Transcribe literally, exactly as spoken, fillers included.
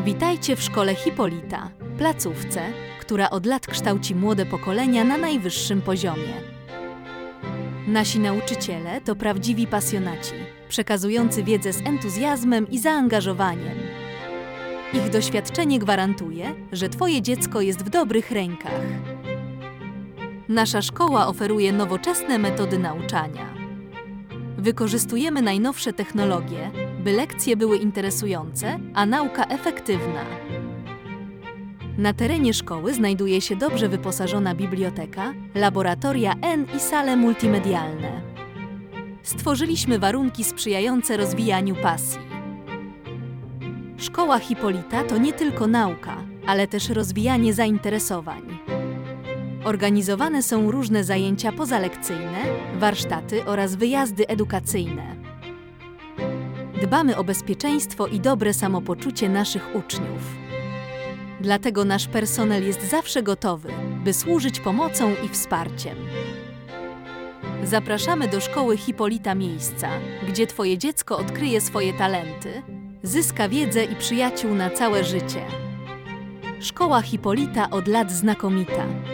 Witajcie w Szkole Hipolita, placówce, która od lat kształci młode pokolenia na najwyższym poziomie. Nasi nauczyciele to prawdziwi pasjonaci, przekazujący wiedzę z entuzjazmem i zaangażowaniem. Ich doświadczenie gwarantuje, że Twoje dziecko jest w dobrych rękach. Nasza szkoła oferuje nowoczesne metody nauczania. Wykorzystujemy najnowsze technologie, by lekcje były interesujące, a nauka efektywna. Na terenie szkoły znajduje się dobrze wyposażona biblioteka, laboratoria N i sale multimedialne. Stworzyliśmy warunki sprzyjające rozwijaniu pasji. Szkoła Hipolita to nie tylko nauka, ale też rozwijanie zainteresowań. Organizowane są różne zajęcia pozalekcyjne, warsztaty oraz wyjazdy edukacyjne. Dbamy o bezpieczeństwo i dobre samopoczucie naszych uczniów. Dlatego nasz personel jest zawsze gotowy, by służyć pomocą i wsparciem. Zapraszamy do Szkoły Hipolita miejsca, gdzie Twoje dziecko odkryje swoje talenty, zyska wiedzę i przyjaciół na całe życie. Szkoła Hipolita od lat znakomita.